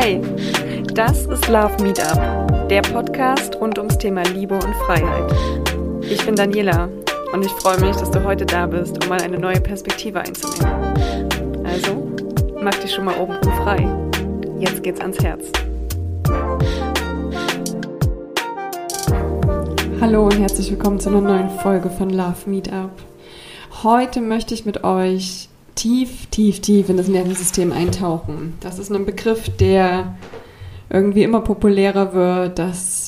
Hey, das ist Love Meetup, der Podcast rund ums Thema Liebe und Freiheit. Ich bin Daniela und ich freue mich, dass du heute da bist, um mal eine neue Perspektive einzunehmen. Also, mach dich schon mal oben frei. Jetzt geht's ans Herz. Hallo und herzlich willkommen zu einer neuen Folge von Love Meetup. Heute möchte ich mit euch tief in das Nervensystem eintauchen. Das ist ein Begriff, der irgendwie immer populärer wird, dass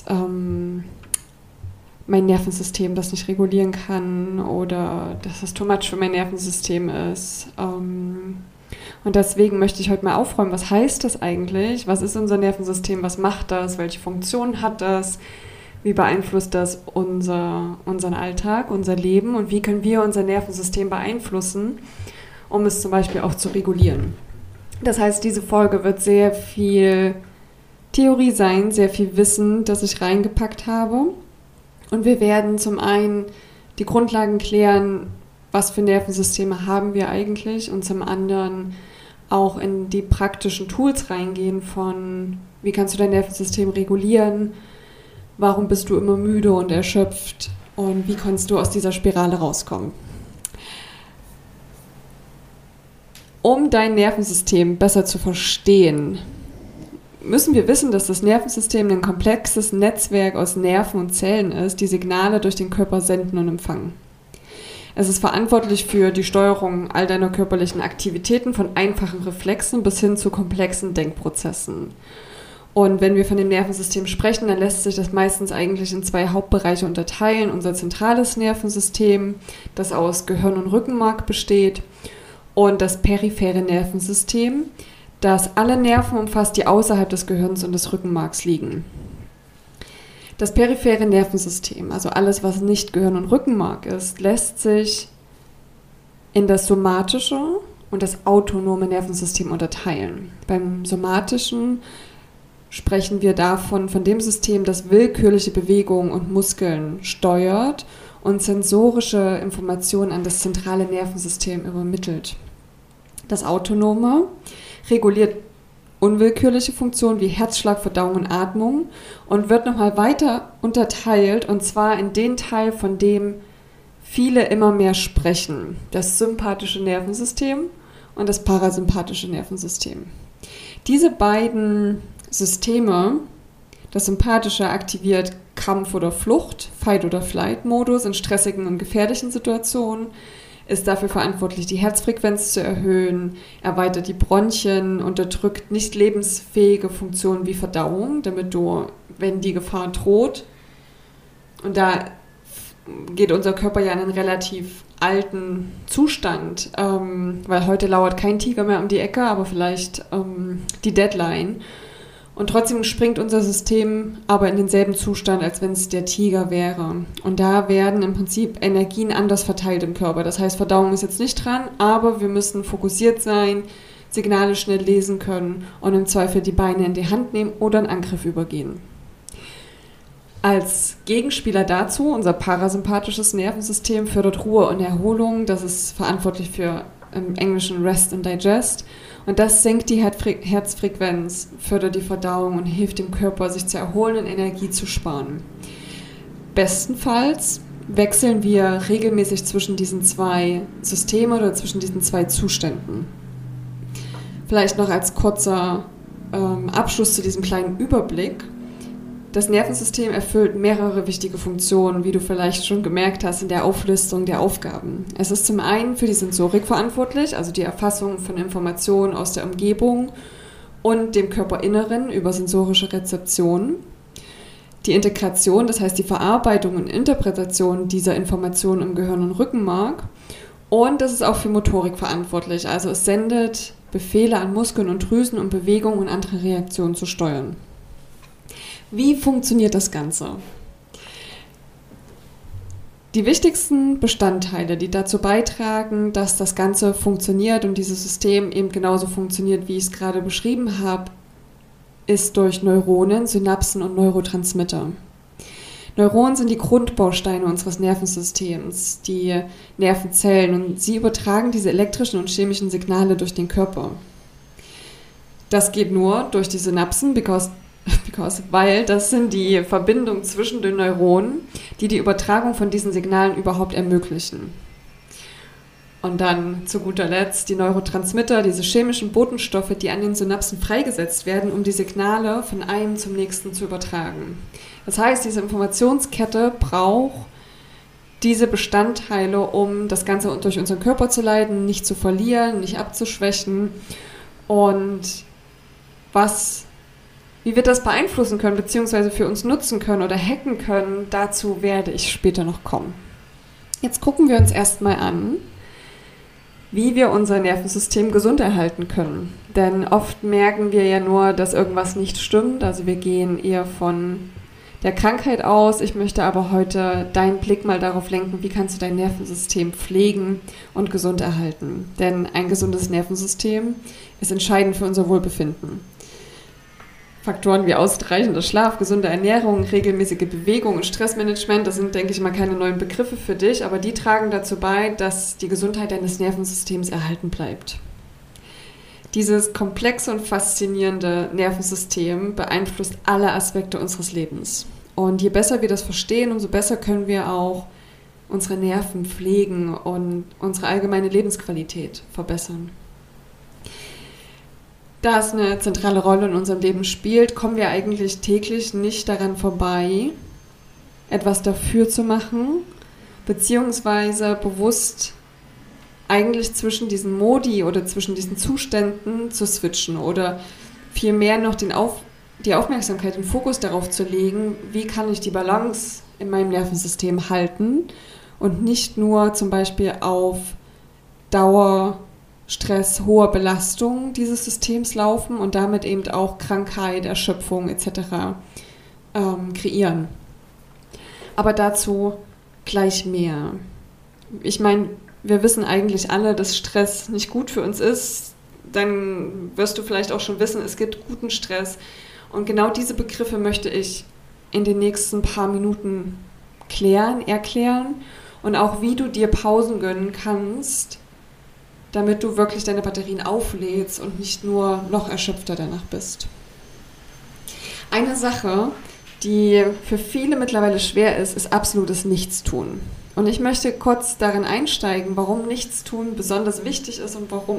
mein Nervensystem das nicht regulieren kann oder dass das too much für mein Nervensystem ist. Und deswegen möchte ich heute mal aufräumen, was heißt das eigentlich? Was ist unser Nervensystem? Was macht das? Welche Funktion hat das? Wie beeinflusst das unseren Alltag, unser Leben? Und wie können wir unser Nervensystem beeinflussen, um es zum Beispiel auch zu regulieren? Das heißt, diese Folge wird sehr viel Theorie sein, sehr viel Wissen, das ich reingepackt habe. Und wir werden zum einen die Grundlagen klären, was für Nervensysteme haben wir eigentlich, und zum anderen auch in die praktischen Tools reingehen von, wie kannst du dein Nervensystem regulieren, warum bist du immer müde und erschöpft und wie kannst du aus dieser Spirale rauskommen. Um dein Nervensystem besser zu verstehen, müssen wir wissen, dass das Nervensystem ein komplexes Netzwerk aus Nerven und Zellen ist, die Signale durch den Körper senden und empfangen. Es ist verantwortlich für die Steuerung all deiner körperlichen Aktivitäten, von einfachen Reflexen bis hin zu komplexen Denkprozessen. Und wenn wir von dem Nervensystem sprechen, dann lässt sich das meistens eigentlich in zwei Hauptbereiche unterteilen. Unser zentrales Nervensystem, das aus Gehirn und Rückenmark besteht, und das periphere Nervensystem, das alle Nerven umfasst, die außerhalb des Gehirns und des Rückenmarks liegen. Das periphere Nervensystem, also alles, was nicht Gehirn und Rückenmark ist, lässt sich in das somatische und das autonome Nervensystem unterteilen. Beim somatischen sprechen wir von dem System, das willkürliche Bewegungen und Muskeln steuert und sensorische Informationen an das zentrale Nervensystem übermittelt. Das Autonome reguliert unwillkürliche Funktionen wie Herzschlag, Verdauung und Atmung und wird nochmal weiter unterteilt, und zwar in den Teil, von dem viele immer mehr sprechen: das sympathische Nervensystem und das parasympathische Nervensystem. Diese beiden Systeme, das Sympathische aktiviert Kampf- oder Flucht, Fight- oder Flight-Modus in stressigen und gefährlichen Situationen, ist dafür verantwortlich, die Herzfrequenz zu erhöhen, erweitert die Bronchien, unterdrückt nicht lebensfähige Funktionen wie Verdauung, damit du, wenn die Gefahr droht, und da geht unser Körper ja in einen relativ alten Zustand, weil heute lauert kein Tiger mehr um die Ecke, aber vielleicht die Deadline. Und trotzdem springt unser System aber in denselben Zustand, als wenn es der Tiger wäre. Und da werden im Prinzip Energien anders verteilt im Körper. Das heißt, Verdauung ist jetzt nicht dran, aber wir müssen fokussiert sein, Signale schnell lesen können und im Zweifel die Beine in die Hand nehmen oder einen Angriff übergehen. Als Gegenspieler dazu, unser parasympathisches Nervensystem fördert Ruhe und Erholung. Das ist verantwortlich für im Englischen Rest and Digest. Und das senkt die Herzfrequenz, fördert die Verdauung und hilft dem Körper, sich zu erholen und Energie zu sparen. Bestenfalls wechseln wir regelmäßig zwischen diesen zwei Systemen oder zwischen diesen zwei Zuständen. Vielleicht noch als kurzer Abschluss zu diesem kleinen Überblick. Das Nervensystem erfüllt mehrere wichtige Funktionen, wie du vielleicht schon gemerkt hast in der Auflistung der Aufgaben. Es ist zum einen für die Sensorik verantwortlich, also die Erfassung von Informationen aus der Umgebung und dem Körperinneren über sensorische Rezeption. Die Integration, das heißt die Verarbeitung und Interpretation dieser Informationen im Gehirn und Rückenmark. Und es ist auch für Motorik verantwortlich, also es sendet Befehle an Muskeln und Drüsen, um Bewegungen und andere Reaktionen zu steuern. Wie funktioniert das Ganze? Die wichtigsten Bestandteile, die dazu beitragen, dass das Ganze funktioniert und dieses System eben genauso funktioniert, wie ich es gerade beschrieben habe, ist durch Neuronen, Synapsen und Neurotransmitter. Neuronen sind die Grundbausteine unseres Nervensystems, die Nervenzellen, und sie übertragen diese elektrischen und chemischen Signale durch den Körper. Das geht nur durch die Synapsen, weil das sind die Verbindungen zwischen den Neuronen, die die Übertragung von diesen Signalen überhaupt ermöglichen. Und dann zu guter Letzt die Neurotransmitter, diese chemischen Botenstoffe, die an den Synapsen freigesetzt werden, um die Signale von einem zum nächsten zu übertragen. Das heißt, diese Informationskette braucht diese Bestandteile, um das Ganze durch unseren Körper zu leiten, nicht zu verlieren, nicht abzuschwächen. Und wie wir das beeinflussen können, beziehungsweise für uns nutzen können oder hacken können, dazu werde ich später noch kommen. Jetzt gucken wir uns erstmal an, wie wir unser Nervensystem gesund erhalten können. Denn oft merken wir ja nur, dass irgendwas nicht stimmt. Also wir gehen eher von der Krankheit aus. Ich möchte aber heute deinen Blick mal darauf lenken, wie kannst du dein Nervensystem pflegen und gesund erhalten. Denn ein gesundes Nervensystem ist entscheidend für unser Wohlbefinden. Faktoren wie ausreichender Schlaf, gesunde Ernährung, regelmäßige Bewegung und Stressmanagement, das sind, denke ich mal, keine neuen Begriffe für dich, aber die tragen dazu bei, dass die Gesundheit deines Nervensystems erhalten bleibt. Dieses komplexe und faszinierende Nervensystem beeinflusst alle Aspekte unseres Lebens. Und je besser wir das verstehen, umso besser können wir auch unsere Nerven pflegen und unsere allgemeine Lebensqualität verbessern. Da es eine zentrale Rolle in unserem Leben spielt, kommen wir eigentlich täglich nicht daran vorbei, etwas dafür zu machen, beziehungsweise bewusst eigentlich zwischen diesen Modi oder zwischen diesen Zuständen zu switchen oder vielmehr noch die Aufmerksamkeit, den Fokus darauf zu legen, wie kann ich die Balance in meinem Nervensystem halten und nicht nur zum Beispiel auf Dauer Stress, hohe Belastung dieses Systems laufen und damit eben auch Krankheit, Erschöpfung etc. Kreieren. Aber dazu gleich mehr. Ich meine, wir wissen eigentlich alle, dass Stress nicht gut für uns ist. Dann wirst du vielleicht auch schon wissen, es gibt guten Stress. Und genau diese Begriffe möchte ich in den nächsten paar Minuten erklären und auch wie du dir Pausen gönnen kannst, damit du wirklich deine Batterien auflädst und nicht nur noch erschöpfter danach bist. Eine Sache, die für viele mittlerweile schwer ist absolutes Nichtstun. Und ich möchte kurz darin einsteigen, warum Nichtstun besonders wichtig ist und warum.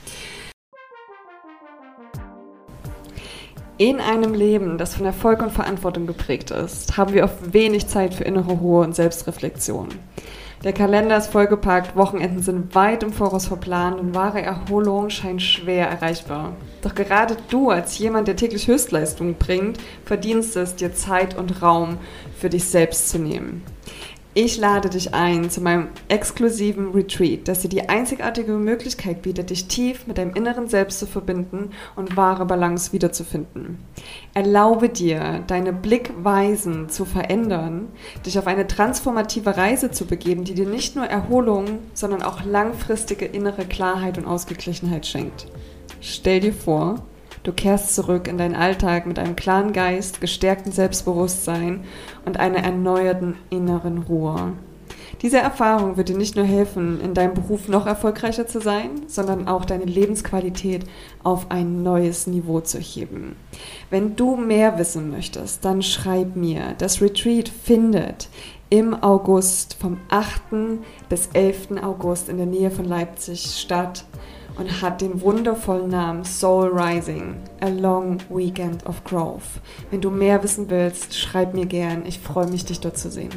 In einem Leben, das von Erfolg und Verantwortung geprägt ist, haben wir oft wenig Zeit für innere Ruhe und Selbstreflexion. Der Kalender ist vollgepackt, Wochenenden sind weit im Voraus verplant und wahre Erholung scheint schwer erreichbar. Doch gerade du als jemand, der täglich Höchstleistung bringt, verdienst es, dir Zeit und Raum für dich selbst zu nehmen. Ich lade dich ein zu meinem exklusiven Retreat, das dir die einzigartige Möglichkeit bietet, dich tief mit deinem inneren Selbst zu verbinden und wahre Balance wiederzufinden. Erlaube dir, deine Blickweisen zu verändern, dich auf eine transformative Reise zu begeben, die dir nicht nur Erholung, sondern auch langfristige innere Klarheit und Ausgeglichenheit schenkt. Stell dir vor, du kehrst zurück in deinen Alltag mit einem klaren Geist, gestärktem Selbstbewusstsein und einer erneuerten inneren Ruhe. Diese Erfahrung wird dir nicht nur helfen, in deinem Beruf noch erfolgreicher zu sein, sondern auch deine Lebensqualität auf ein neues Niveau zu heben. Wenn du mehr wissen möchtest, dann schreib mir. Das Retreat findet im August vom 8. bis 11. August in der Nähe von Leipzig statt und hat den wundervollen Namen Soul Rising, a Long Weekend of Growth. Wenn du mehr wissen willst, schreib mir gern. Ich freue mich, dich dort zu sehen.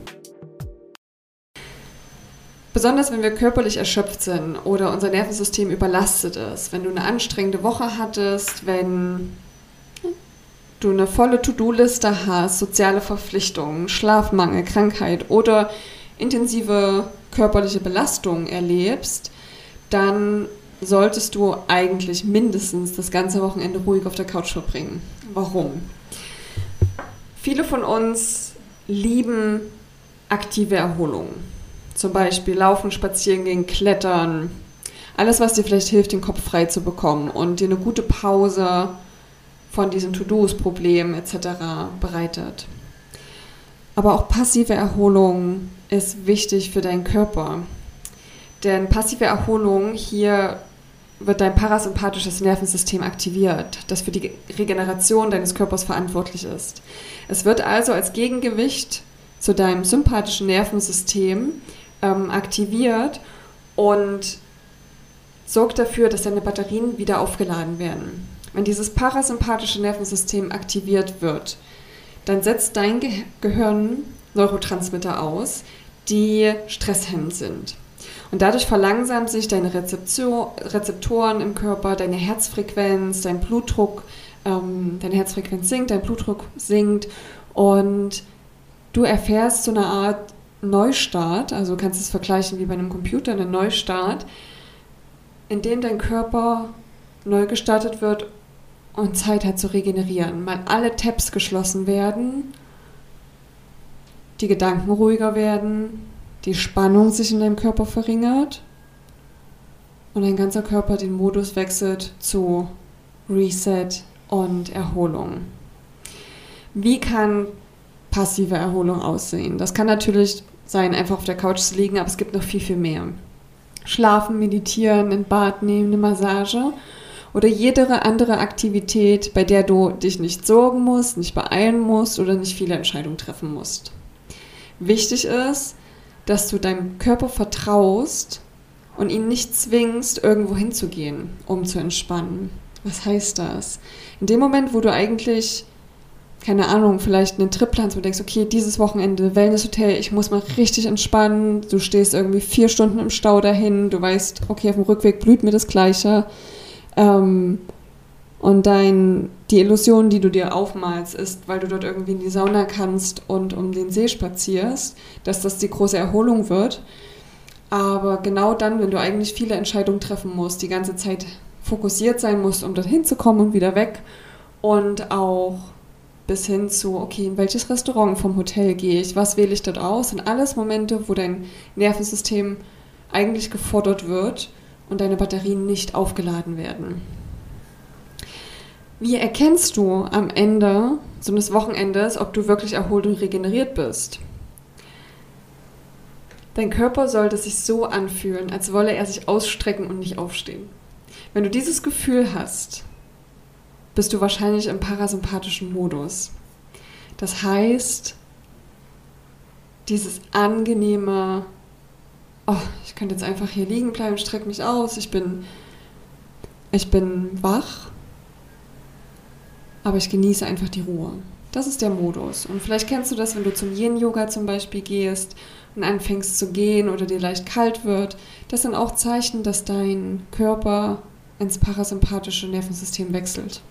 Besonders wenn wir körperlich erschöpft sind oder unser Nervensystem überlastet ist, wenn du eine anstrengende Woche hattest, wenn du eine volle To-Do-Liste hast, soziale Verpflichtungen, Schlafmangel, Krankheit oder intensive körperliche Belastung erlebst, dann solltest du eigentlich mindestens das ganze Wochenende ruhig auf der Couch verbringen. Warum? Viele von uns lieben aktive Erholung. Zum Beispiel Laufen, Spazieren gehen, Klettern. Alles, was dir vielleicht hilft, den Kopf frei zu bekommen und dir eine gute Pause von diesen To-Dos, Problemen etc. bereitet. Aber auch passive Erholung ist wichtig für deinen Körper. Denn passive Erholung, hier wird dein parasympathisches Nervensystem aktiviert, das für die Regeneration deines Körpers verantwortlich ist. Es wird also als Gegengewicht zu deinem sympathischen Nervensystem aktiviert und sorgt dafür, dass deine Batterien wieder aufgeladen werden. Wenn dieses parasympathische Nervensystem aktiviert wird, dann setzt dein Gehirn Neurotransmitter aus, die stresshemmend sind. Und dadurch verlangsamt sich deine Rezeptoren im Körper, deine Herzfrequenz, dein Blutdruck, deine Herzfrequenz sinkt, dein Blutdruck sinkt und du erfährst so eine Art Neustart, also du kannst es vergleichen wie bei einem Computer, einen Neustart, in dem dein Körper neu gestartet wird und Zeit hat zu regenerieren, weil alle Tabs geschlossen werden, die Gedanken ruhiger werden, die Spannung sich in deinem Körper verringert und dein ganzer Körper den Modus wechselt zu Reset und Erholung. Wie kann passive Erholung aussehen? Das kann natürlich sein, einfach auf der Couch zu liegen, aber es gibt noch viel, viel mehr. Schlafen, meditieren, ein Bad nehmen, eine Massage oder jede andere Aktivität, bei der du dich nicht sorgen musst, nicht beeilen musst oder nicht viele Entscheidungen treffen musst. Wichtig ist, dass du deinem Körper vertraust und ihn nicht zwingst, irgendwo hinzugehen, um zu entspannen. Was heißt das? In dem Moment, wo du eigentlich, keine Ahnung, vielleicht einen Trip planst, wo du denkst, okay, dieses Wochenende Wellnesshotel, ich muss mal richtig entspannen, du stehst irgendwie 4 Stunden im Stau dahin, du weißt, okay, auf dem Rückweg blüht mir das Gleiche. Und die Illusion, die du dir aufmalst, ist, weil du dort irgendwie in die Sauna kannst und um den See spazierst, dass das die große Erholung wird. Aber genau dann, wenn du eigentlich viele Entscheidungen treffen musst, die ganze Zeit fokussiert sein musst, um dorthin zu kommen und wieder weg und auch bis hin zu, okay, in welches Restaurant vom Hotel gehe ich, was wähle ich dort aus, sind alles Momente, wo dein Nervensystem eigentlich gefordert wird und deine Batterien nicht aufgeladen werden. Wie erkennst du am Ende so eines Wochenendes, ob du wirklich erholt und regeneriert bist? Dein Körper sollte sich so anfühlen, als wolle er sich ausstrecken und nicht aufstehen. Wenn du dieses Gefühl hast, bist du wahrscheinlich im parasympathischen Modus. Das heißt, dieses angenehme, oh, ich könnte jetzt einfach hier liegen bleiben, strecke mich aus, ich bin wach, aber ich genieße einfach die Ruhe. Das ist der Modus. Und vielleicht kennst du das, wenn du zum Yin-Yoga zum Beispiel gehst und anfängst zu gehen oder dir leicht kalt wird. Das sind auch Zeichen, dass dein Körper ins parasympathische Nervensystem wechselt.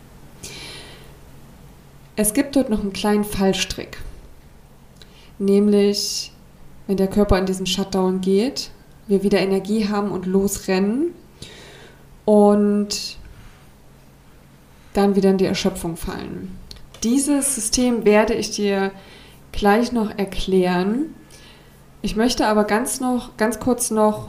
Es gibt dort noch einen kleinen Fallstrick. Nämlich, wenn der Körper in diesen Shutdown geht, wir wieder Energie haben und losrennen und dann wieder in die Erschöpfung fallen. Dieses System werde ich dir gleich noch erklären. Ich möchte aber ganz kurz noch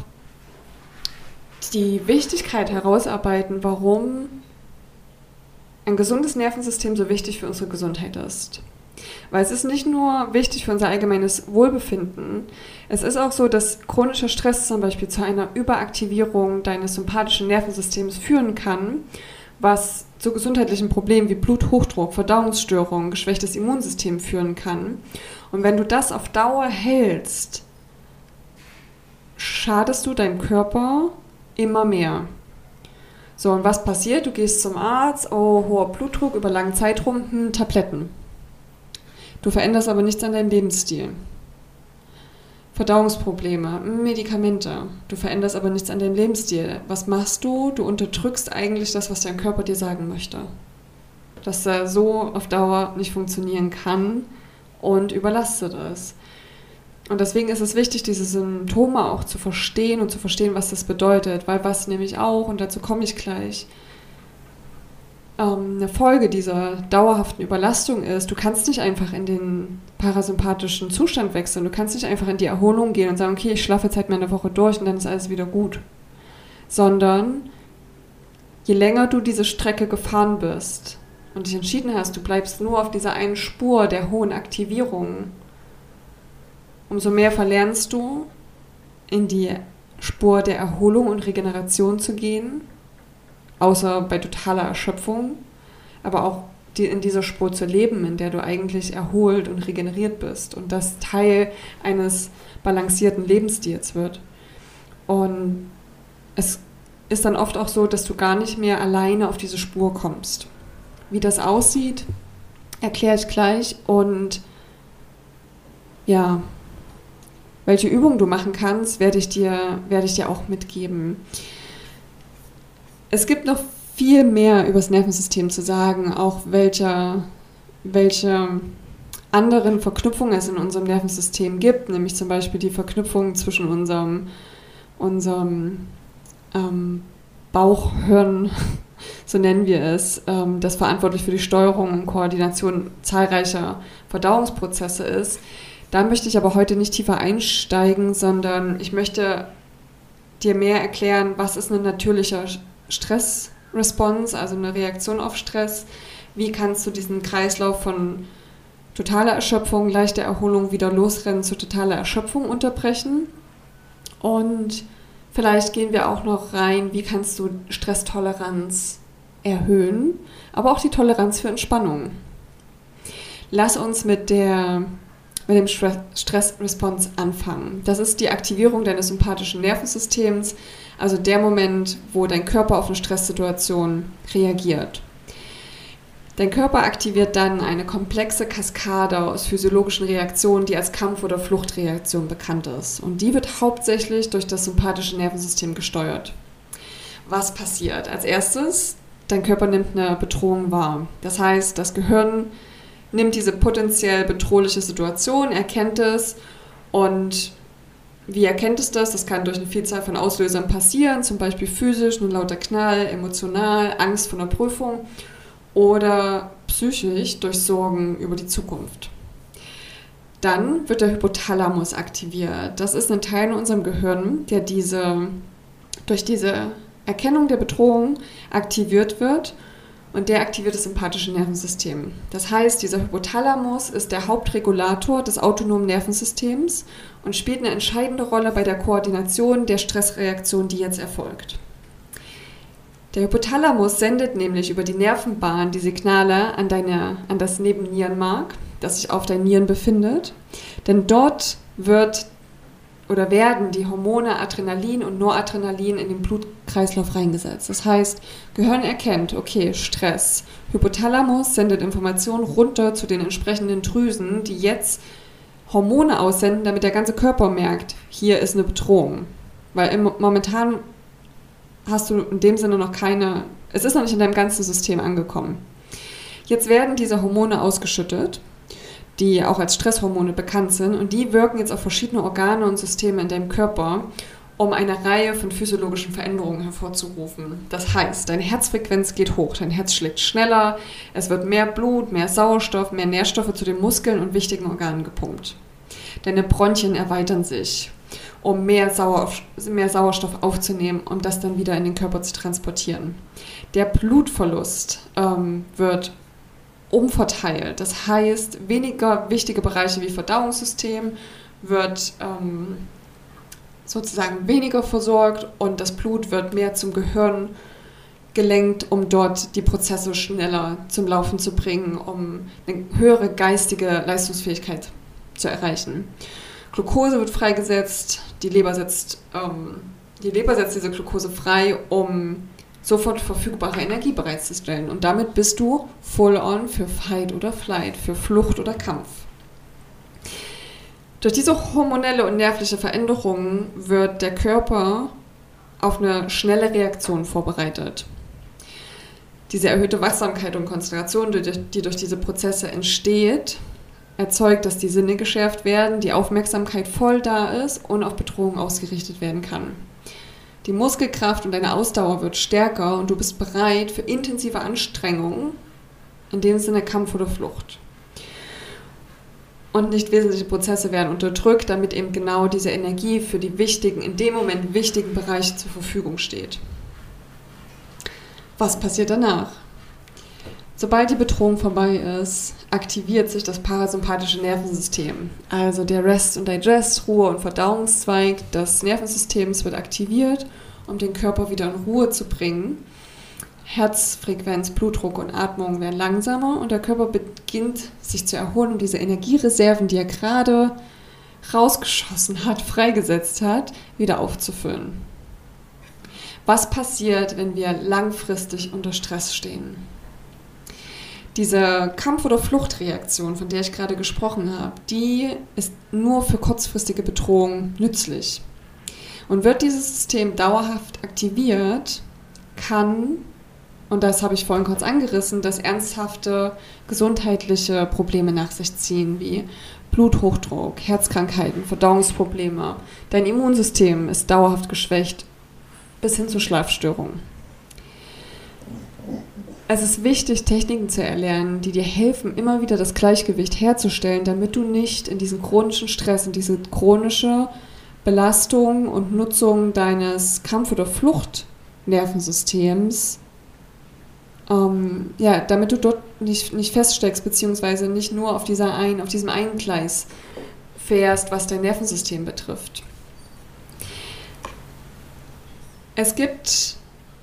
die Wichtigkeit herausarbeiten, warum ein gesundes Nervensystem so wichtig für unsere Gesundheit ist. Weil es ist nicht nur wichtig für unser allgemeines Wohlbefinden, es ist auch so, dass chronischer Stress zum Beispiel zu einer Überaktivierung deines sympathischen Nervensystems führen kann, was zu gesundheitlichen Problemen wie Bluthochdruck, Verdauungsstörungen, geschwächtes Immunsystem führen kann. Und wenn du das auf Dauer hältst, schadest du deinem Körper immer mehr. So, und was passiert? Du gehst zum Arzt, oh, hoher Blutdruck über langen Zeitraum, Tabletten. Du veränderst aber nichts an deinem Lebensstil. Verdauungsprobleme, Medikamente. Du veränderst aber nichts an deinem Lebensstil. Was machst du? Du unterdrückst eigentlich das, was dein Körper dir sagen möchte. Dass er so auf Dauer nicht funktionieren kann und überlastet es. Und deswegen ist es wichtig, diese Symptome auch zu verstehen und zu verstehen, was das bedeutet. Weil was nämlich auch, und dazu komme ich gleich, eine Folge dieser dauerhaften Überlastung ist, du kannst nicht einfach in den parasympathischen Zustand wechseln. Du kannst nicht einfach in die Erholung gehen und sagen, okay, ich schlafe jetzt halt mal eine Woche durch und dann ist alles wieder gut. Sondern je länger du diese Strecke gefahren bist und dich entschieden hast, du bleibst nur auf dieser einen Spur der hohen Aktivierung, umso mehr verlernst du, in die Spur der Erholung und Regeneration zu gehen außer bei totaler Erschöpfung, aber auch in dieser Spur zu leben, in der du eigentlich erholt und regeneriert bist und das Teil eines balancierten Lebensstils wird. Und es ist dann oft auch so, dass du gar nicht mehr alleine auf diese Spur kommst. Wie das aussieht, erkläre ich gleich und ja, welche Übungen du machen kannst, werde ich dir auch mitgeben. Es gibt noch viel mehr über das Nervensystem zu sagen, auch welche anderen Verknüpfungen es in unserem Nervensystem gibt, nämlich zum Beispiel die Verknüpfung zwischen unserem Bauchhirn, so nennen wir es, das verantwortlich für die Steuerung und Koordination zahlreicher Verdauungsprozesse ist. Da möchte ich aber heute nicht tiefer einsteigen, sondern ich möchte dir mehr erklären, was ist eine natürliche Stressresponse, also eine Reaktion auf Stress. Wie kannst du diesen Kreislauf von totaler Erschöpfung, leichter Erholung, wieder losrennen zu totaler Erschöpfung unterbrechen? Und vielleicht gehen wir auch noch rein, wie kannst du Stresstoleranz erhöhen, aber auch die Toleranz für Entspannung. Lass uns mit dem Stressresponse anfangen. Das ist die Aktivierung deines sympathischen Nervensystems, also der Moment, wo dein Körper auf eine Stresssituation reagiert. Dein Körper aktiviert dann eine komplexe Kaskade aus physiologischen Reaktionen, die als Kampf- oder Fluchtreaktion bekannt ist. Und die wird hauptsächlich durch das sympathische Nervensystem gesteuert. Was passiert? Als erstes, dein Körper nimmt eine Bedrohung wahr. Das heißt, das Gehirn nimmt diese potenziell bedrohliche Situation, erkennt es und wie erkennt es das? Das kann durch eine Vielzahl von Auslösern passieren, zum Beispiel physisch, ein lauter Knall, emotional, Angst vor einer Prüfung oder psychisch durch Sorgen über die Zukunft. Dann wird der Hypothalamus aktiviert. Das ist ein Teil in unserem Gehirn, der durch diese Erkennung der Bedrohung aktiviert wird und der aktiviert das sympathische Nervensystem. Das heißt, dieser Hypothalamus ist der Hauptregulator des autonomen Nervensystems und spielt eine entscheidende Rolle bei der Koordination der Stressreaktion, die jetzt erfolgt. Der Hypothalamus sendet nämlich über die Nervenbahn die Signale an das Nebennierenmark, das sich auf deinen Nieren befindet, denn dort werden die Hormone Adrenalin und Noradrenalin in den Blutkreislauf reingesetzt. Das heißt, Gehirn erkennt, okay, Stress. Hypothalamus sendet Informationen runter zu den entsprechenden Drüsen, die jetzt Hormone aussenden, damit der ganze Körper merkt, hier ist eine Bedrohung. Weil momentan hast du in dem Sinne es ist noch nicht in deinem ganzen System angekommen. Jetzt werden diese Hormone ausgeschüttet, die auch als Stresshormone bekannt sind und die wirken jetzt auf verschiedene Organe und Systeme in deinem Körper, um eine Reihe von physiologischen Veränderungen hervorzurufen. Das heißt, deine Herzfrequenz geht hoch, dein Herz schlägt schneller, es wird mehr Blut, mehr Sauerstoff, mehr Nährstoffe zu den Muskeln und wichtigen Organen gepumpt. Deine Bronchien erweitern sich, um mehr Sauerstoff aufzunehmen, um das dann wieder in den Körper zu transportieren. Der Blutverlust wird umverteilt. Das heißt, weniger wichtige Bereiche wie Verdauungssystem wird sozusagen weniger versorgt und das Blut wird mehr zum Gehirn gelenkt, um dort die Prozesse schneller zum Laufen zu bringen, um eine höhere geistige Leistungsfähigkeit zu erreichen. Glucose wird freigesetzt, die Leber setzt diese Glucose frei, um sofort verfügbare Energie bereitzustellen. Und damit bist du full on für Fight oder Flight, für Flucht oder Kampf. Durch diese hormonelle und nervliche Veränderung wird der Körper auf eine schnelle Reaktion vorbereitet. Diese erhöhte Wachsamkeit und Konzentration, die durch diese Prozesse entsteht, erzeugt, dass die Sinne geschärft werden, die Aufmerksamkeit voll da ist und auf Bedrohung ausgerichtet werden kann. Die Muskelkraft und deine Ausdauer wird stärker und du bist bereit für intensive Anstrengungen, in dem Sinne Kampf oder Flucht. Und nicht wesentliche Prozesse werden unterdrückt, damit eben genau diese Energie für die in dem Moment wichtigen Bereiche zur Verfügung steht. Was passiert danach? Sobald die Bedrohung vorbei ist, aktiviert sich das parasympathische Nervensystem. Also der Rest- und Digest-, Ruhe- und Verdauungszweig des Nervensystems wird aktiviert, um den Körper wieder in Ruhe zu bringen. Herzfrequenz, Blutdruck und Atmung werden langsamer und der Körper beginnt sich zu erholen und diese Energiereserven, die er gerade rausgeschossen hat, freigesetzt hat, wieder aufzufüllen. Was passiert, wenn wir langfristig unter Stress stehen? Diese Kampf- oder Fluchtreaktion, von der ich gerade gesprochen habe, die ist nur für kurzfristige Bedrohung nützlich. Und wird dieses System dauerhaft aktiviert, kann, und das habe ich vorhin kurz angerissen, das ernsthafte gesundheitliche Probleme nach sich ziehen, wie Bluthochdruck, Herzkrankheiten, Verdauungsprobleme. Dein Immunsystem ist dauerhaft geschwächt, bis hin zu Schlafstörungen. Es ist wichtig, Techniken zu erlernen, die dir helfen, immer wieder das Gleichgewicht herzustellen, damit du nicht in diesen chronischen Stress, in diese chronische Belastung und Nutzung deines Kampf- oder Fluchtnervensystems, damit du dort nicht feststeckst, beziehungsweise nicht nur auf diesem einen Gleis fährst, was dein Nervensystem betrifft. Es gibt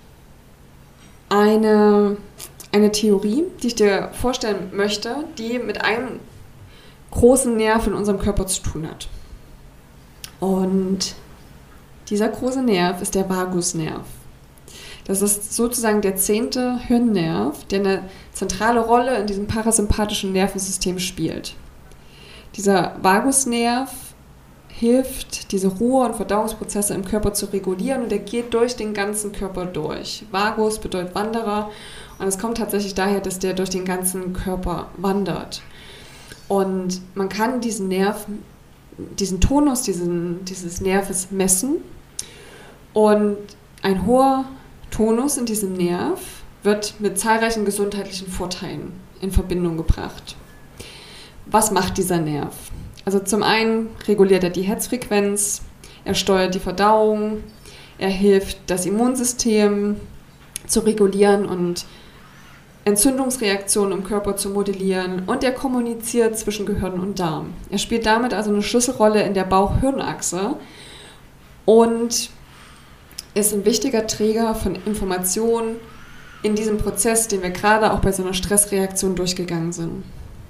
eine Theorie, die ich dir vorstellen möchte, die mit einem großen Nerv in unserem Körper zu tun hat. Und dieser große Nerv ist der Vagusnerv. Das ist sozusagen der 10. Hirnnerv, der eine zentrale Rolle in diesem parasympathischen Nervensystem spielt. Dieser Vagusnerv hilft, diese Ruhe- und Verdauungsprozesse im Körper zu regulieren und er geht durch den ganzen Körper durch. Vagus bedeutet Wanderer und es kommt tatsächlich daher, dass der durch den ganzen Körper wandert. Und man kann diesen Nerv, diesen Tonus dieses Nerves messen und ein hoher Tonus in diesem Nerv wird mit zahlreichen gesundheitlichen Vorteilen in Verbindung gebracht. Was macht dieser Nerv? Also zum einen reguliert er die Herzfrequenz, er steuert die Verdauung, er hilft, das Immunsystem zu regulieren und Entzündungsreaktionen im Körper zu modellieren und er kommuniziert zwischen Gehirn und Darm. Er spielt damit also eine Schlüsselrolle in der Bauch-Hirn-Achse und ist ein wichtiger Träger von Informationen in diesem Prozess, den wir gerade auch bei so einer Stressreaktion durchgegangen sind.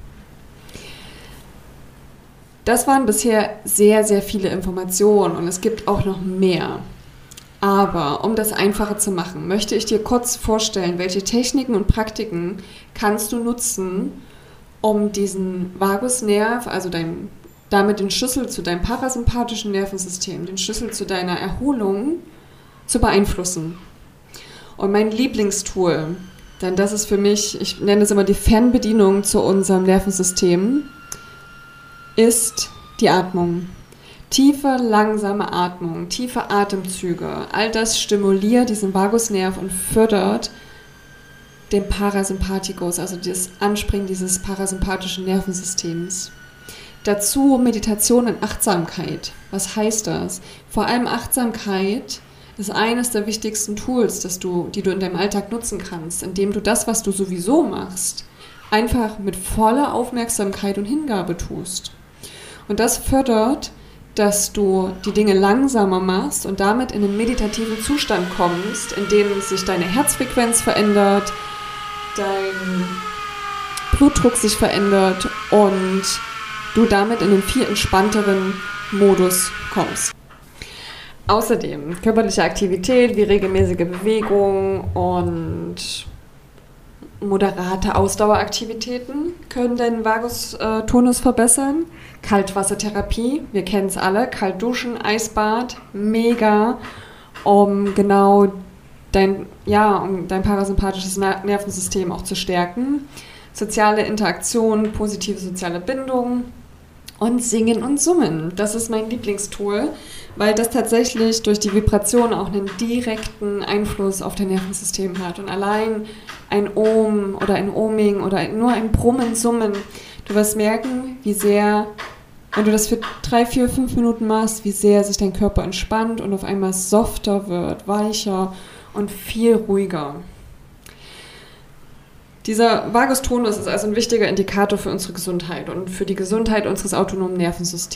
Das waren bisher sehr, sehr viele Informationen und es gibt auch noch mehr. Aber um das einfacher zu machen, möchte ich dir kurz vorstellen, welche Techniken und Praktiken kannst du nutzen, um diesen Vagusnerv, also damit den Schlüssel zu deinem parasympathischen Nervensystem, den Schlüssel zu deiner Erholung zu beeinflussen. Und mein Lieblingstool, denn das ist für mich, ich nenne es immer die Fernbedienung zu unserem Nervensystem, ist die Atmung. Tiefe, langsame Atmung, tiefe Atemzüge, all das stimuliert diesen Vagusnerv und fördert den Parasympathikus, also das Anspringen dieses parasympathischen Nervensystems. Dazu Meditation und Achtsamkeit. Was heißt das? Vor allem Achtsamkeit ist eines der wichtigsten Tools, die du in deinem Alltag nutzen kannst, indem du das, was du sowieso machst, einfach mit voller Aufmerksamkeit und Hingabe tust. Und das fördert, dass du die Dinge langsamer machst und damit in einen meditativen Zustand kommst, in dem sich deine Herzfrequenz verändert, dein Blutdruck sich verändert und du damit in einen viel entspannteren Modus kommst. Außerdem körperliche Aktivität wie regelmäßige Bewegung und moderate Ausdaueraktivitäten können den Vagustonus verbessern. Kaltwassertherapie, wir kennen es alle, kalt duschen, Eisbad, mega, um genau dein parasympathisches Nervensystem auch zu stärken. Soziale Interaktion, positive soziale Bindung und Singen und Summen. Das ist mein Lieblingstool, weil das tatsächlich durch die Vibration auch einen direkten Einfluss auf dein Nervensystem hat. Und allein ein Om oder ein Oming oder nur ein Brummen, Summen, du wirst merken, wie sehr, wenn du das für 3, 4, 5 Minuten machst, wie sehr sich dein Körper entspannt und auf einmal softer wird, weicher und viel ruhiger. Dieser Vagustonus ist also ein wichtiger Indikator für unsere Gesundheit und für die Gesundheit unseres autonomen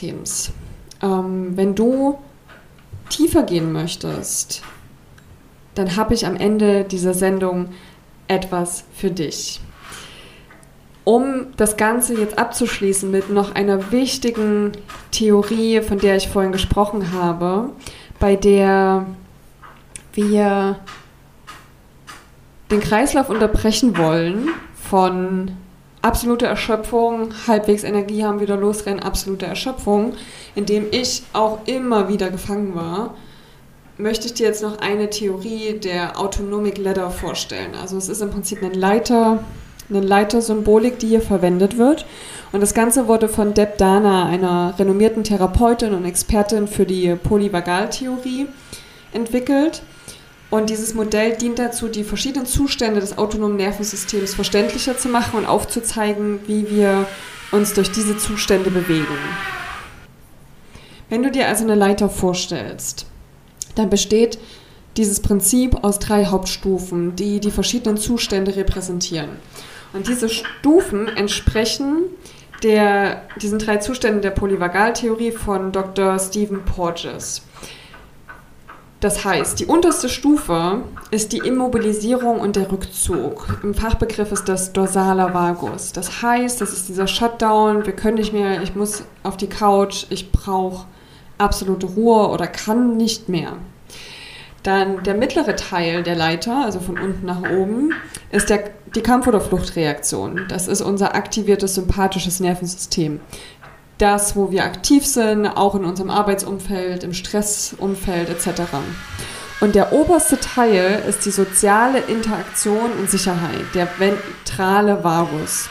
Nervensystems. Wenn du tiefer gehen möchtest dann habe ich am Ende dieser Sendung etwas für dich. Um das Ganze jetzt abzuschließen mit noch einer wichtigen Theorie, von der ich vorhin gesprochen habe, bei der wir den Kreislauf unterbrechen wollen von absoluter Erschöpfung, halbwegs Energie haben, wieder losrennen, absolute Erschöpfung, in dem ich auch immer wieder gefangen war, möchte ich dir jetzt noch eine Theorie der Autonomic Ladder vorstellen. Also es ist im Prinzip eine Leitersymbolik, die hier verwendet wird. Und das Ganze wurde von Deb Dana, einer renommierten Therapeutin und Expertin für die Polyvagaltheorie, entwickelt. Und dieses Modell dient dazu, die verschiedenen Zustände des autonomen Nervensystems verständlicher zu machen und aufzuzeigen, wie wir uns durch diese Zustände bewegen. Wenn du dir also eine Leiter vorstellst, dann besteht dieses Prinzip aus 3 Hauptstufen, die die verschiedenen Zustände repräsentieren. Und diese Stufen entsprechen diesen 3 Zuständen der Polyvagaltheorie von Dr. Stephen Porges. Das heißt, die unterste Stufe ist die Immobilisierung und der Rückzug. Im Fachbegriff ist das dorsaler Vagus. Das heißt, das ist dieser Shutdown, wir können nicht mehr, ich muss auf die Couch, ich brauche absolute Ruhe oder kann nicht mehr. Dann der mittlere Teil der Leiter, also von unten nach oben, ist die Kampf- oder Fluchtreaktion. Das ist unser aktiviertes sympathisches Nervensystem. Das, wo wir aktiv sind, auch in unserem Arbeitsumfeld, im Stressumfeld etc. Und der oberste Teil ist die soziale Interaktion und Sicherheit, der ventrale Vagus.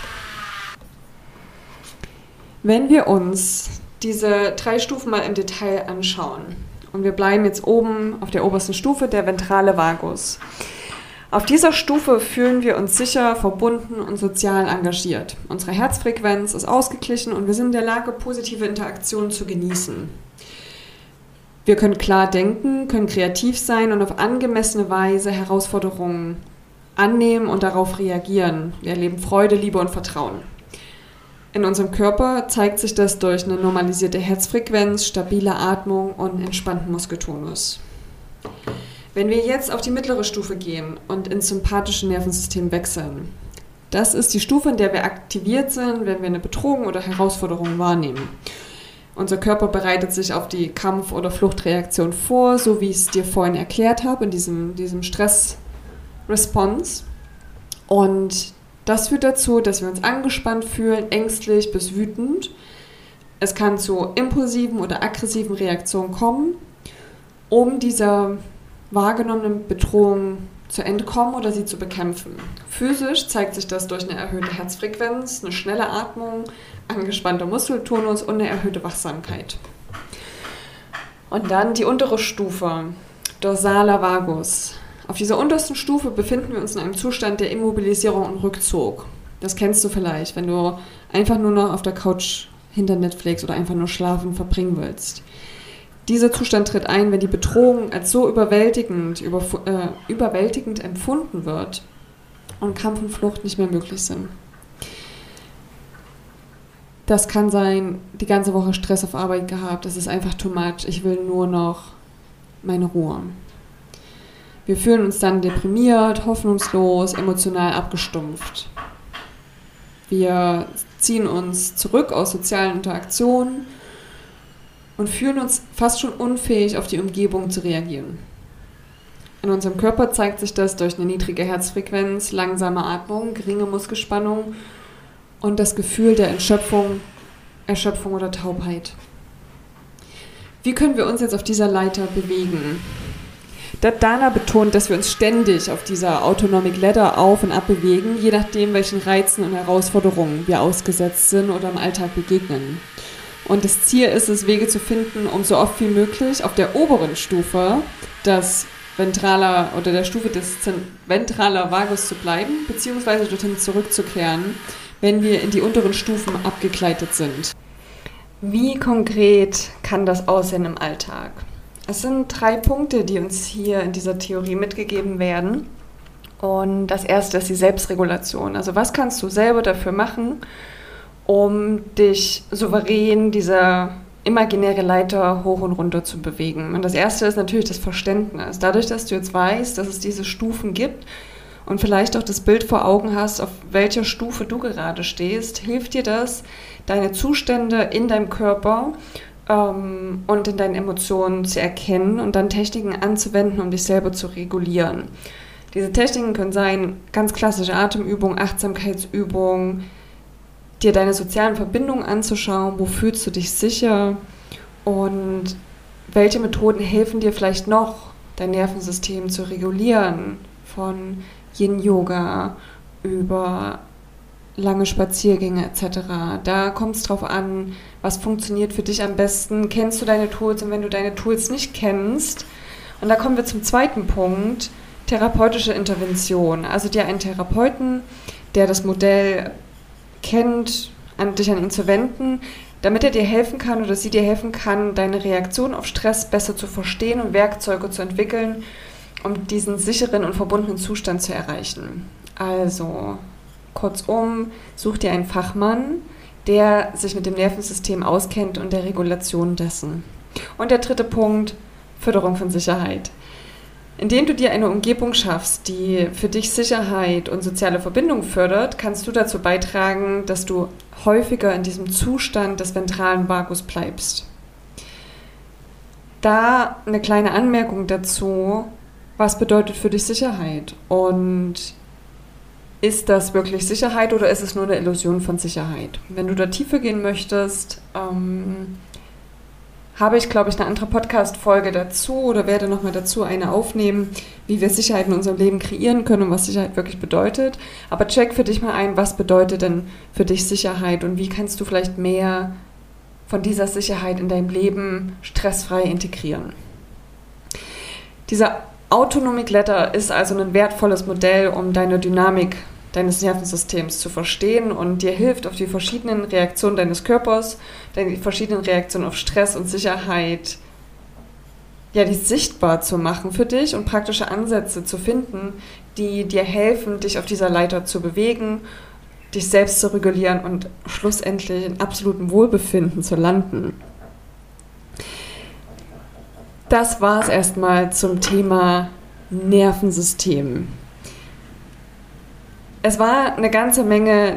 Wenn wir uns diese 3 Stufen mal im Detail anschauen, und wir bleiben jetzt oben auf der obersten Stufe, der ventrale Vagus. Auf dieser Stufe fühlen wir uns sicher, verbunden und sozial engagiert. Unsere Herzfrequenz ist ausgeglichen und wir sind in der Lage, positive Interaktionen zu genießen. Wir können klar denken, können kreativ sein und auf angemessene Weise Herausforderungen annehmen und darauf reagieren. Wir erleben Freude, Liebe und Vertrauen. In unserem Körper zeigt sich das durch eine normalisierte Herzfrequenz, stabile Atmung und entspannten Muskeltonus. Wenn wir jetzt auf die mittlere Stufe gehen und ins sympathische Nervensystem wechseln, das ist die Stufe, in der wir aktiviert sind, wenn wir eine Bedrohung oder Herausforderung wahrnehmen. Unser Körper bereitet sich auf die Kampf- oder Fluchtreaktion vor, so wie ich es dir vorhin erklärt habe, in diesem Stress-Response. Und das führt dazu, dass wir uns angespannt fühlen, ängstlich bis wütend. Es kann zu impulsiven oder aggressiven Reaktionen kommen, um dieser wahrgenommenen Bedrohung zu entkommen oder sie zu bekämpfen. Physisch zeigt sich das durch eine erhöhte Herzfrequenz, eine schnelle Atmung, angespannter Muskeltonus und eine erhöhte Wachsamkeit. Und dann die untere Stufe, dorsaler Vagus. Auf dieser untersten Stufe befinden wir uns in einem Zustand der Immobilisierung und Rückzug. Das kennst du vielleicht, wenn du einfach nur noch auf der Couch hinter Netflix oder einfach nur schlafen verbringen willst. Dieser Zustand tritt ein, wenn die Bedrohung als so überwältigend empfunden wird und Kampf und Flucht nicht mehr möglich sind. Das kann sein, die ganze Woche Stress auf Arbeit gehabt, das ist einfach too much, ich will nur noch meine Ruhe. Wir fühlen uns dann deprimiert, hoffnungslos, emotional abgestumpft. Wir ziehen uns zurück aus sozialen Interaktionen und fühlen uns fast schon unfähig, auf die Umgebung zu reagieren. In unserem Körper zeigt sich das durch eine niedrige Herzfrequenz, langsame Atmung, geringe Muskelspannung und das Gefühl der Erschöpfung oder Taubheit. Wie können wir uns jetzt auf dieser Leiter bewegen? Dana betont, dass wir uns ständig auf dieser Autonomic Ladder auf und ab bewegen, je nachdem, welchen Reizen und Herausforderungen wir ausgesetzt sind oder im Alltag begegnen. Und das Ziel ist es, Wege zu finden, um so oft wie möglich auf der oberen Stufe der Stufe des ventraler Vagus zu bleiben, beziehungsweise dorthin zurückzukehren, wenn wir in die unteren Stufen abgegleitet sind. Wie konkret kann das aussehen im Alltag? Es sind 3 Punkte, die uns hier in dieser Theorie mitgegeben werden. Und das erste ist die Selbstregulation. Also was kannst du selber dafür machen, um dich souverän dieser imaginäre Leiter hoch und runter zu bewegen. Und das erste ist natürlich das Verständnis. Dadurch, dass du jetzt weißt, dass es diese Stufen gibt und vielleicht auch das Bild vor Augen hast, auf welcher Stufe du gerade stehst, hilft dir das, deine Zustände in deinem Körper und in deinen Emotionen zu erkennen und dann Techniken anzuwenden, um dich selber zu regulieren. Diese Techniken können sein, ganz klassische Atemübungen, Achtsamkeitsübungen, dir deine sozialen Verbindungen anzuschauen, wo fühlst du dich sicher und welche Methoden helfen dir vielleicht noch, dein Nervensystem zu regulieren, von Yin-Yoga über lange Spaziergänge etc. Da kommt es drauf an, was funktioniert für dich am besten. Kennst du deine Tools? Und wenn du deine Tools nicht kennst, und da kommen wir zum zweiten Punkt, therapeutische Intervention. Also dir einen Therapeuten, der das Modell kennt, dich an ihn zu wenden, damit er dir helfen kann oder sie dir helfen kann, deine Reaktion auf Stress besser zu verstehen und Werkzeuge zu entwickeln, um diesen sicheren und verbundenen Zustand zu erreichen. Also, kurzum, such dir einen Fachmann, der sich mit dem Nervensystem auskennt und der Regulation dessen. Und der dritte Punkt, Förderung von Sicherheit. Indem du dir eine Umgebung schaffst, die für dich Sicherheit und soziale Verbindung fördert, kannst du dazu beitragen, dass du häufiger in diesem Zustand des ventralen Vagus bleibst. Da eine kleine Anmerkung dazu, was bedeutet für dich Sicherheit? Und ist das wirklich Sicherheit oder ist es nur eine Illusion von Sicherheit? Wenn du da tiefer gehen möchtest, habe ich, glaube ich, eine andere Podcast-Folge dazu oder werde nochmal dazu eine aufnehmen, wie wir Sicherheit in unserem Leben kreieren können und was Sicherheit wirklich bedeutet. Aber check für dich mal ein, was bedeutet denn für dich Sicherheit und wie kannst du vielleicht mehr von dieser Sicherheit in deinem Leben stressfrei integrieren. Dieser Autonomic Ladder ist also ein wertvolles Modell, um deine Dynamik deines Nervensystems zu verstehen und dir hilft, auf die verschiedenen Reaktionen deines Körpers, die verschiedenen Reaktionen auf Stress und Sicherheit, ja, die sichtbar zu machen für dich und praktische Ansätze zu finden, die dir helfen, dich auf dieser Leiter zu bewegen, dich selbst zu regulieren und schlussendlich in absolutem Wohlbefinden zu landen. Das war es erstmal zum Thema Nervensystem. Es war eine ganze Menge,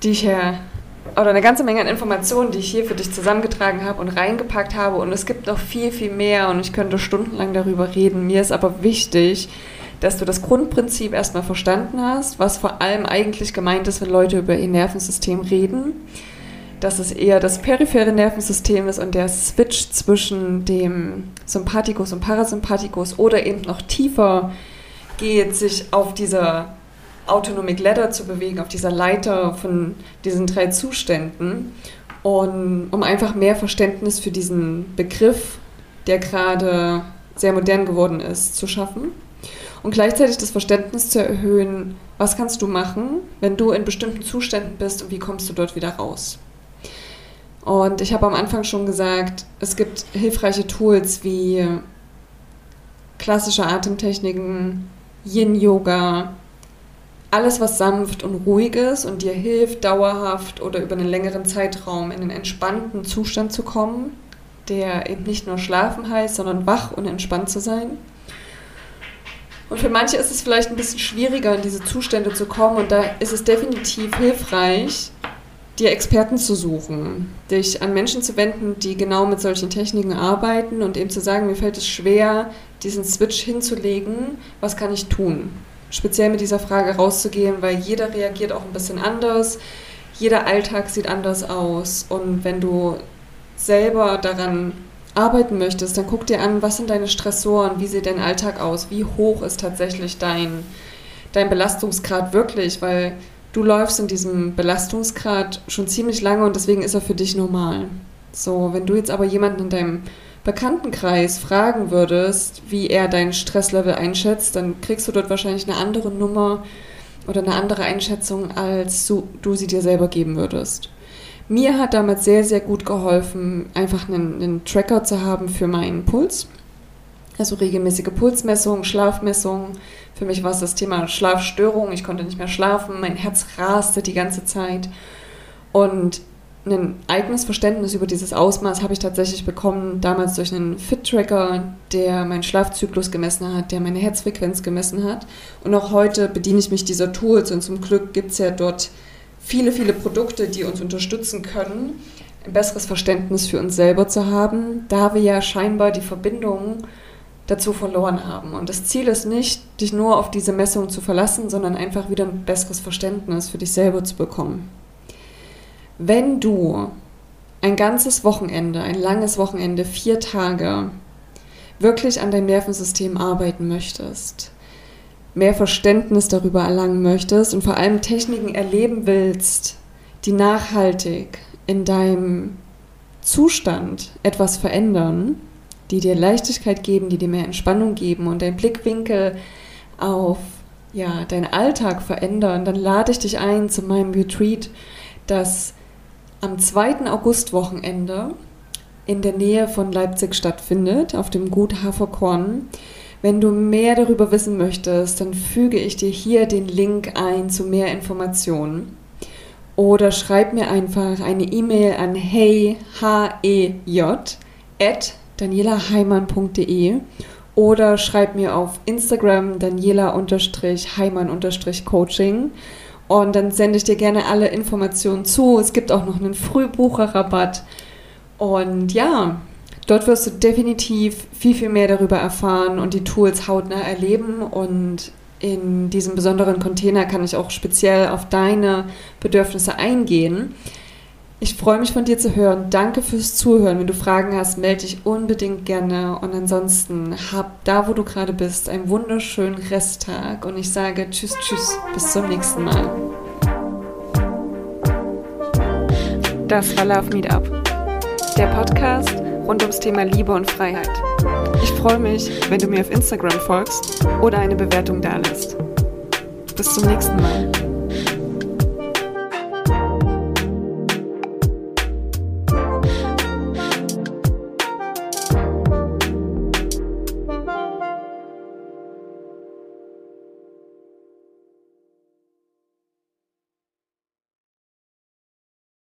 eine ganze Menge an Informationen, die ich hier für dich zusammengetragen habe und reingepackt habe. Und es gibt noch viel, viel mehr und ich könnte stundenlang darüber reden. Mir ist aber wichtig, dass du das Grundprinzip erstmal verstanden hast, was vor allem eigentlich gemeint ist, wenn Leute über ihr Nervensystem reden. Dass es eher das periphere Nervensystem ist und der Switch zwischen dem Sympathikus und Parasympathikus oder eben noch tiefer geht, sich auf dieser Autonomic Ladder zu bewegen, auf dieser Leiter von diesen 3 Zuständen, und um einfach mehr Verständnis für diesen Begriff, der gerade sehr modern geworden ist, zu schaffen und gleichzeitig das Verständnis zu erhöhen, was kannst du machen, wenn du in bestimmten Zuständen bist und wie kommst du dort wieder raus. Und ich habe am Anfang schon gesagt, es gibt hilfreiche Tools wie klassische Atemtechniken, Yin-Yoga, alles, was sanft und ruhig ist und dir hilft, dauerhaft oder über einen längeren Zeitraum in einen entspannten Zustand zu kommen, der eben nicht nur schlafen heißt, sondern wach und entspannt zu sein. Und für manche ist es vielleicht ein bisschen schwieriger, in diese Zustände zu kommen, und da ist es definitiv hilfreich, dir Experten zu suchen, dich an Menschen zu wenden, die genau mit solchen Techniken arbeiten und eben zu sagen, mir fällt es schwer, diesen Switch hinzulegen, was kann ich tun? Speziell mit dieser Frage rauszugehen, weil jeder reagiert auch ein bisschen anders, jeder Alltag sieht anders aus, und wenn du selber daran arbeiten möchtest, dann guck dir an, was sind deine Stressoren, wie sieht dein Alltag aus, wie hoch ist tatsächlich dein Belastungsgrad wirklich, weil du läufst in diesem Belastungsgrad schon ziemlich lange und deswegen ist er für dich normal. So, wenn du jetzt aber jemanden in deinem Bekanntenkreis fragen würdest, wie er dein Stresslevel einschätzt, dann kriegst du dort wahrscheinlich eine andere Nummer oder eine andere Einschätzung, als du sie dir selber geben würdest. Mir hat damals sehr, sehr gut geholfen, einfach einen Tracker zu haben für meinen Puls. Also regelmäßige Pulsmessung, Schlafmessung. Für mich war es das Thema Schlafstörung. Ich konnte nicht mehr schlafen, mein Herz raste die ganze Zeit. Und ein eigenes Verständnis über dieses Ausmaß habe ich tatsächlich bekommen, damals durch einen Fit-Tracker, der meinen Schlafzyklus gemessen hat, der meine Herzfrequenz gemessen hat. Und auch heute bediene ich mich dieser Tools und zum Glück gibt es ja dort viele, viele Produkte, die uns unterstützen können, ein besseres Verständnis für uns selber zu haben, da wir ja scheinbar die Verbindung dazu verloren haben. Und das Ziel ist nicht, dich nur auf diese Messung zu verlassen, sondern einfach wieder ein besseres Verständnis für dich selber zu bekommen. Wenn du ein ganzes Wochenende, ein langes Wochenende, 4 Tage, wirklich an deinem Nervensystem arbeiten möchtest, mehr Verständnis darüber erlangen möchtest und vor allem Techniken erleben willst, die nachhaltig in deinem Zustand etwas verändern, die dir Leichtigkeit geben, die dir mehr Entspannung geben und deinen Blickwinkel auf deinen Alltag verändern, dann lade ich dich ein zu meinem Retreat, das am 2. August-Wochenende in der Nähe von Leipzig stattfindet, auf dem Gut Haferkorn. Wenn du mehr darüber wissen möchtest, dann füge ich dir hier den Link ein zu mehr Informationen. Oder schreib mir einfach eine E-Mail an heyj@danielaheimann.de oder schreib mir auf Instagram Daniela_Heimann_Coaching. Und dann sende ich dir gerne alle Informationen zu. Es gibt auch noch einen Frühbucherrabatt. Und ja, dort wirst du definitiv viel, viel mehr darüber erfahren und die Tools hautnah erleben. Und in diesem besonderen Container kann ich auch speziell auf deine Bedürfnisse eingehen. Ich freue mich von dir zu hören. Danke fürs Zuhören. Wenn du Fragen hast, melde dich unbedingt gerne. Und ansonsten hab da, wo du gerade bist, einen wunderschönen Resttag. Und ich sage tschüss, tschüss, bis zum nächsten Mal. Das war Love Meetup, der Podcast rund ums Thema Liebe und Freiheit. Ich freue mich, wenn du mir auf Instagram folgst oder eine Bewertung dalässt. Bis zum nächsten Mal.